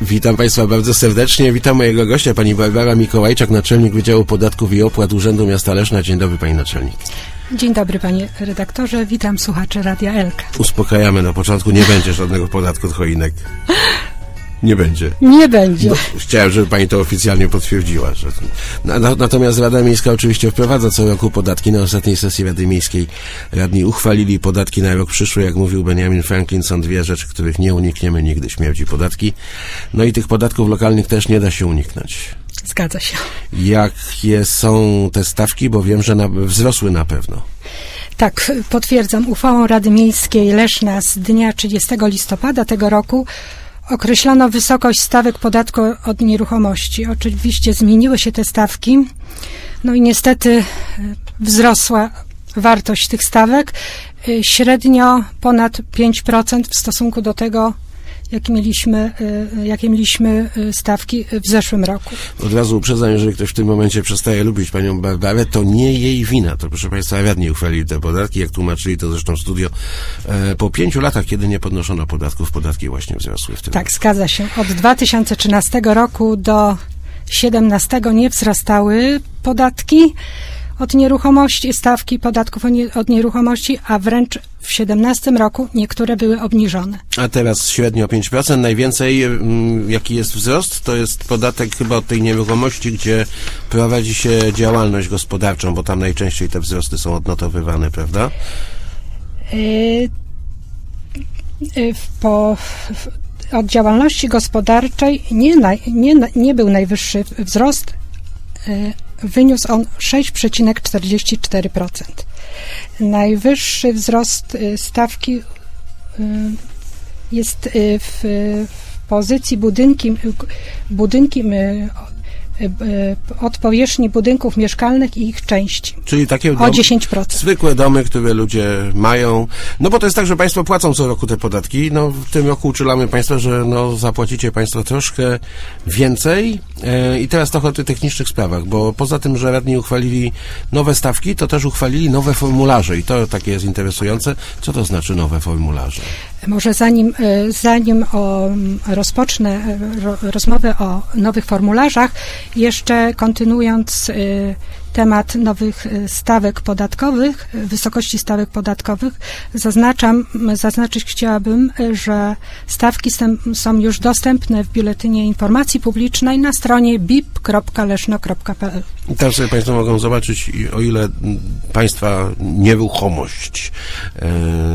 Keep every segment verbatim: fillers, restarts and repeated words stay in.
Witam Państwa bardzo serdecznie. Witam mojego gościa, pani Barbara Mikołajczak, naczelnik Wydziału Podatków i Opłat Urzędu Miasta Leszna. Dzień dobry, pani naczelnik. Dzień dobry, panie redaktorze. Witam słuchaczy Radia Elka. Uspokajamy na początku, nie będzie żadnego podatku od choinek. Nie będzie. Nie będzie. No, chciałem, żeby pani to oficjalnie potwierdziła. Że... Natomiast Rada Miejska oczywiście wprowadza co roku podatki. Na ostatniej sesji Rady Miejskiej radni uchwalili podatki na rok przyszły. Jak mówił Benjamin Franklin, są dwie rzeczy, których nie unikniemy nigdy: śmierć i podatki. No i tych podatków lokalnych też nie da się uniknąć. Zgadza się. Jakie są te stawki? Bo wiem, że na... wzrosły na pewno. Tak, potwierdzam. Uchwałą Rady Miejskiej Leszna z dnia trzydziestego listopada tego roku określono wysokość stawek podatku od nieruchomości. Oczywiście zmieniły się te stawki, no i niestety wzrosła wartość tych stawek, średnio ponad pięć procent w stosunku do tego, jakie mieliśmy, jakie mieliśmy stawki w zeszłym roku. Od razu uprzedzam, jeżeli ktoś w tym momencie przestaje lubić panią Barbarę, to nie jej wina. To, proszę państwa, radni uchwalili te podatki, jak tłumaczyli to zresztą w studio. Po pięciu latach, kiedy nie podnoszono podatków, podatki właśnie wzrosły w tym Tak, roku. Zgadza się. Od dwa tysiące trzynastego roku do siedemnastego nie wzrastały podatki od nieruchomości, stawki podatków od nieruchomości, a wręcz w siedemnastym roku niektóre były obniżone. A teraz średnio pięć procent. Najwięcej, jaki jest wzrost, to jest podatek chyba od tej nieruchomości, gdzie prowadzi się działalność gospodarczą, bo tam najczęściej te wzrosty są odnotowywane, prawda? Yy, yy, po, od działalności gospodarczej nie, naj, nie, nie był najwyższy wzrost. Yy, Wyniósł on sześć przecinek czterdzieści cztery procent. Najwyższy wzrost stawki jest w pozycji budynki, budynki od powierzchni budynków mieszkalnych i ich części. Czyli takie o dziesięć procent. Zwykłe domy, które ludzie mają. No bo to jest tak, że państwo płacą co roku te podatki. No w tym roku uczulamy państwa, że no zapłacicie państwo troszkę więcej. E, I teraz trochę o tych technicznych sprawach, bo poza tym, że radni uchwalili nowe stawki, to też uchwalili nowe formularze i to takie jest interesujące. Co to znaczy nowe formularze? Może zanim, zanim o, rozpocznę ro, rozmowę o nowych formularzach, jeszcze kontynuując y, temat nowych stawek podatkowych, wysokości stawek podatkowych, zaznaczam, zaznaczyć chciałabym, że stawki są już dostępne w Biuletynie Informacji Publicznej na stronie b i p kropka leszno kropka p l. Teraz sobie państwo mogą zobaczyć, o ile państwa nieruchomość e,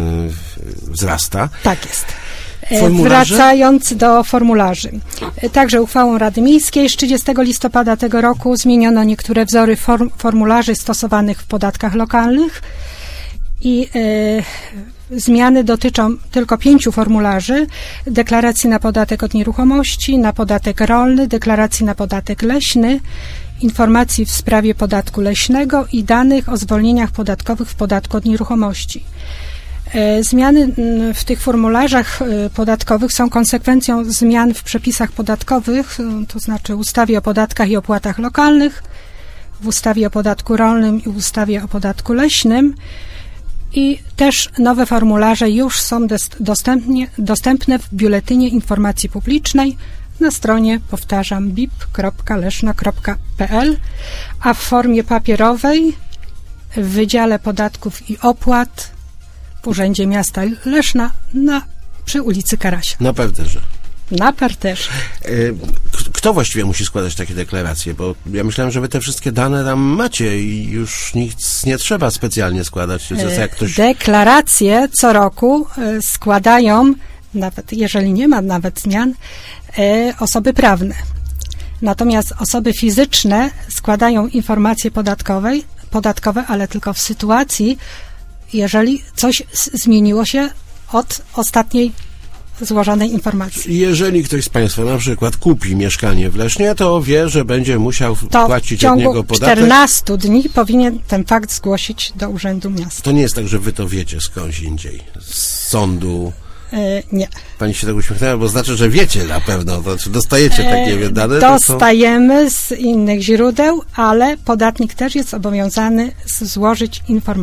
wzrasta. Tak jest. Formularze? Wracając do formularzy. Także uchwałą Rady Miejskiej z trzydziestego listopada tego roku zmieniono niektóre wzory form, formularzy stosowanych w podatkach lokalnych i e, zmiany dotyczą tylko pięciu formularzy: deklaracji na podatek od nieruchomości, na podatek rolny, deklaracji na podatek leśny, informacji w sprawie podatku leśnego i danych o zwolnieniach podatkowych w podatku od nieruchomości. Zmiany w tych formularzach podatkowych są konsekwencją zmian w przepisach podatkowych, to znaczy w ustawie o podatkach i opłatach lokalnych, w ustawie o podatku rolnym i w ustawie o podatku leśnym, i też nowe formularze już są dostępnie, dostępne w Biuletynie Informacji Publicznej na stronie, powtarzam, b i p kropka leszno kropka p l, a w formie papierowej w Wydziale Podatków i Opłat w Urzędzie Miasta Leszna na, przy ulicy Karasia. Na parterze. Na parterze. Kto właściwie musi składać takie deklaracje? Bo ja myślałem, że wy te wszystkie dane tam macie i już nic nie trzeba specjalnie składać. Jak ktoś... Deklaracje co roku składają, nawet jeżeli nie ma nawet zmian, osoby prawne. Natomiast osoby fizyczne składają informacje podatkowe, podatkowe, ale tylko w sytuacji, jeżeli coś zmieniło się od ostatniej złożonej informacji. Jeżeli ktoś z państwa na przykład kupi mieszkanie w Lesznie, to wie, że będzie musiał to płacić od niego podatek. W ciągu czternastu dni powinien ten fakt zgłosić do Urzędu Miasta. To nie jest tak, że wy to wiecie skądś indziej, z sądu. Yy, nie. Pani się tak uśmiechnęła, bo znaczy, że wiecie na pewno, to czy dostajecie takie yy, dane? Dostajemy z innych źródeł, ale podatnik też jest obowiązany złożyć informację.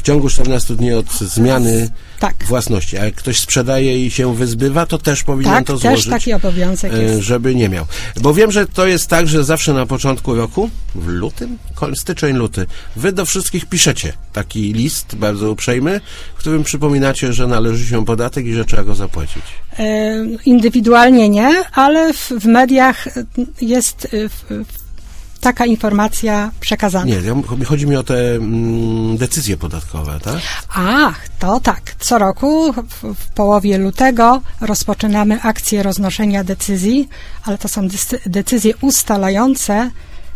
w ciągu czternastu dni od zmiany tak. własności. A jak ktoś sprzedaje i się wyzbywa, to też powinien tak, to złożyć. Tak, też taki obowiązek jest. Żeby nie miał. Bo wiem, że to jest tak, że zawsze na początku roku, w lutym, styczeń, luty, wy do wszystkich piszecie taki list bardzo uprzejmy, w którym przypominacie, że należy się podatek i że trzeba go zapłacić. E, indywidualnie nie, ale w, w mediach jest w, taka informacja przekazana. Nie, chodzi mi o te mm, decyzje podatkowe, tak? Ach, to tak. Co roku w, w połowie lutego rozpoczynamy akcję roznoszenia decyzji, ale to są decyzje ustalające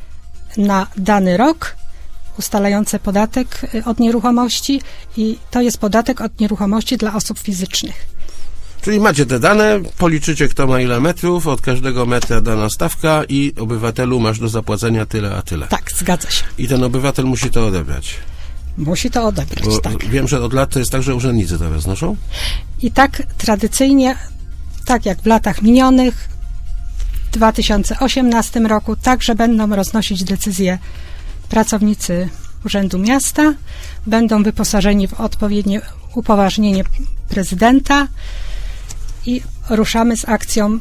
na dany rok, ustalające podatek od nieruchomości i to jest podatek od nieruchomości dla osób fizycznych. Czyli macie te dane, policzycie kto ma ile metrów, od każdego metra dana stawka i obywatelu masz do zapłacenia tyle, a tyle. Tak, zgadza się. I ten obywatel musi to odebrać. Musi to odebrać, Bo tak. Wiem, że od lat to jest tak, że urzędnicy to roznoszą? I tak tradycyjnie, tak jak w latach minionych, w dwa tysiące osiemnastym roku także będą roznosić decyzje pracownicy Urzędu Miasta, będą wyposażeni w odpowiednie upoważnienie prezydenta i ruszamy z akcją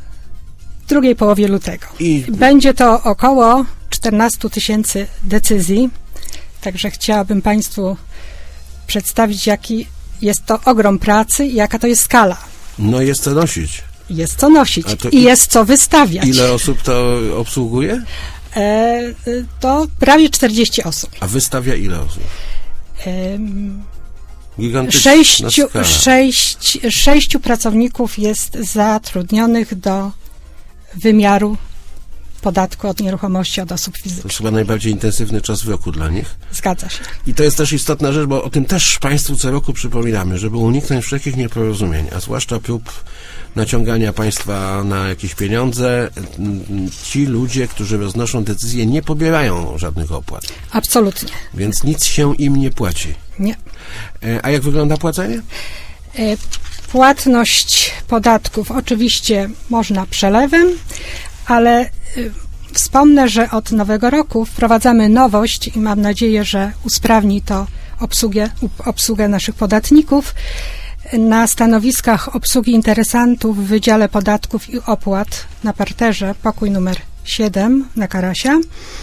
w drugiej połowie lutego. I będzie to około czternaście tysięcy decyzji, także chciałabym Państwu przedstawić, jaki jest to ogrom pracy i jaka to jest skala. No jest co nosić. Jest co nosić i i jest co wystawiać. Ile osób to obsługuje? E, to prawie czterdzieści osób. A wystawia ile osób? E, Gigantyczna Sześciu, skala. sześć, sześciu pracowników jest zatrudnionych do wymiaru podatku od nieruchomości od osób fizycznych. To jest chyba najbardziej intensywny czas w roku dla nich. Zgadza się. I to jest też istotna rzecz, bo o tym też Państwu co roku przypominamy, żeby uniknąć wszelkich nieporozumień, a zwłaszcza prób naciągania państwa na jakieś pieniądze. Ci ludzie, którzy roznoszą decyzje, nie pobierają żadnych opłat. Absolutnie. Więc nic się im nie płaci. Nie. A jak wygląda płacenie? Płatność podatków oczywiście można przelewem, ale wspomnę, że od nowego roku wprowadzamy nowość i mam nadzieję, że usprawni to obsługę, obsługę naszych podatników. Na stanowiskach obsługi interesantów w Wydziale Podatków i Opłat na parterze, pokój numer siedem na Karasia.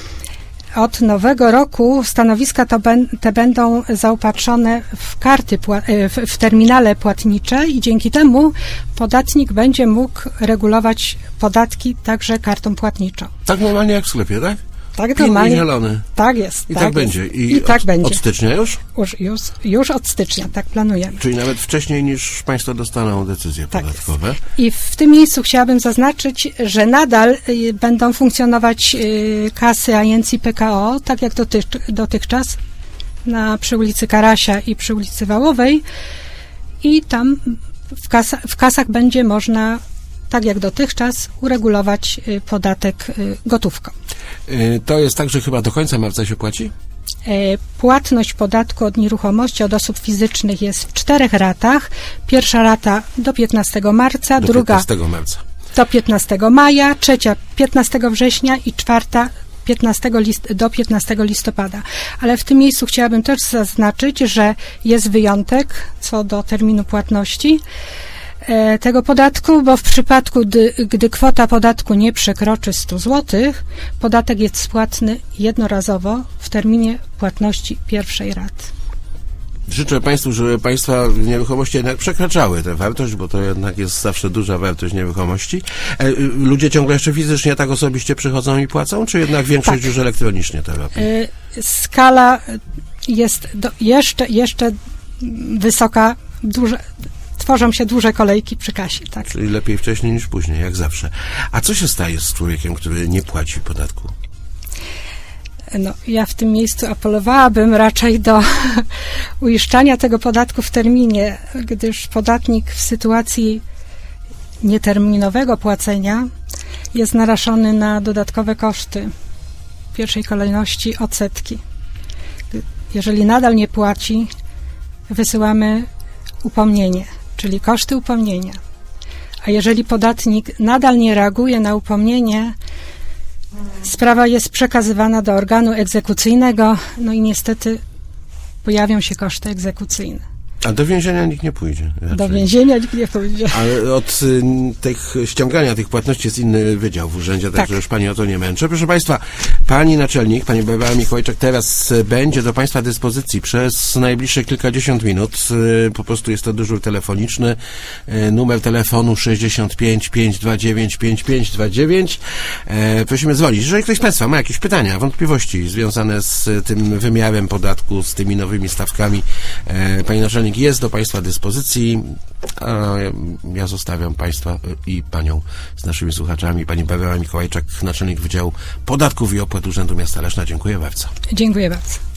Od nowego roku stanowiska to ben, te będą zaopatrzone w karty, w, w terminale płatnicze i dzięki temu podatnik będzie mógł regulować podatki także kartą płatniczą. Tak normalnie jak w sklepie, tak? Tak Pin normalnie. i zielony. Tak jest. I tak, tak jest. będzie. I, I tak od, będzie. Od stycznia już? Już, już? Już od stycznia, tak planujemy. Czyli nawet wcześniej niż Państwo dostaną decyzje tak podatkowe. Jest. I w tym miejscu chciałabym zaznaczyć, że nadal y, będą funkcjonować y, kasy agencji P K O, tak jak dotycz, dotychczas, na, przy ulicy Karasia i przy ulicy Wałowej. I tam w, kasa, w kasach będzie można, tak jak dotychczas, uregulować y, podatek y, gotówką. Y, to jest tak, że chyba do końca marca się płaci? Płatność podatku od nieruchomości od osób fizycznych jest w czterech ratach. Pierwsza rata do piętnastego marca, do druga piętnastego marca. do piętnastego maja, trzecia piętnastego września i czwarta piętnastego list, do piętnastego listopada. Ale w tym miejscu chciałabym też zaznaczyć, że jest wyjątek co do terminu płatności e, tego podatku, bo w przypadku, gdy, gdy kwota podatku nie przekroczy stu złotych, podatek jest spłatny jednorazowo w terminie płatności pierwszej raty. Życzę Państwu, żeby Państwa nieruchomości jednak przekraczały tę wartość, bo to jednak jest zawsze duża wartość nieruchomości. E, ludzie ciągle jeszcze fizycznie tak osobiście przychodzą i płacą, czy jednak większość tak. już elektronicznie to robi? E, skala jest do, jeszcze, jeszcze wysoka, duże, tworzą się duże kolejki przy kasie. Tak. Czyli lepiej wcześniej niż później, jak zawsze. A co się staje z człowiekiem, który nie płaci podatku? No, ja w tym miejscu apelowałabym raczej do uiszczania tego podatku w terminie, gdyż podatnik w sytuacji nieterminowego płacenia jest narażony na dodatkowe koszty. W pierwszej kolejności odsetki. Jeżeli nadal nie płaci, wysyłamy upomnienie, czyli koszty upomnienia. A jeżeli podatnik nadal nie reaguje na upomnienie, sprawa jest przekazywana do organu egzekucyjnego, no i niestety pojawią się koszty egzekucyjne. A do więzienia nikt nie pójdzie. Raczej. Do więzienia nikt nie pójdzie. Ale od y, tych ściągania tych płatności jest inny wydział w urzędzie, także tak. Już pani o to nie męczę. Proszę państwa, pani naczelnik, pani Barbara Mikołajczak teraz będzie do państwa dyspozycji przez najbliższe kilkadziesiąt minut. Y, po prostu jest to dyżur telefoniczny. Y, numer telefonu sześćdziesiąt pięć, pięćset dwadzieścia dziewięć, pięćdziesiąt pięć dwadzieścia dziewięć. Y, prosimy dzwonić. Jeżeli ktoś z państwa ma jakieś pytania, wątpliwości związane z tym wymiarem podatku, z tymi nowymi stawkami, y, pani naczelnik jest do państwa dyspozycji, a ja zostawiam państwa i panią z naszymi słuchaczami. Pani Barbara Mikołajczak, naczelnik Wydziału Podatków i Opłat Urzędu Miasta Leszna. Dziękuję bardzo. Dziękuję bardzo.